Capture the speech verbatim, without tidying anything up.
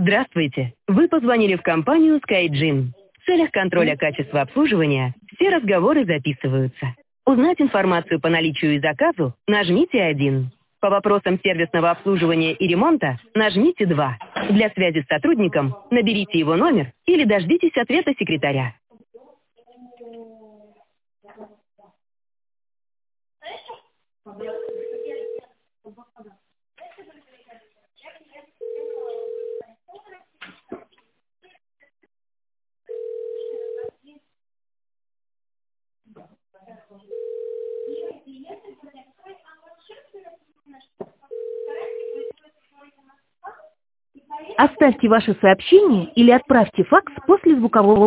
Здравствуйте! Вы позвонили в компанию SkyGym. В целях контроля качества обслуживания все разговоры записываются. Узнать информацию по наличию и заказу нажмите один. По вопросам сервисного обслуживания и ремонта нажмите два. Для связи с сотрудником наберите его номер или дождитесь ответа секретаря. Оставьте ваше сообщение или отправьте факс после звукового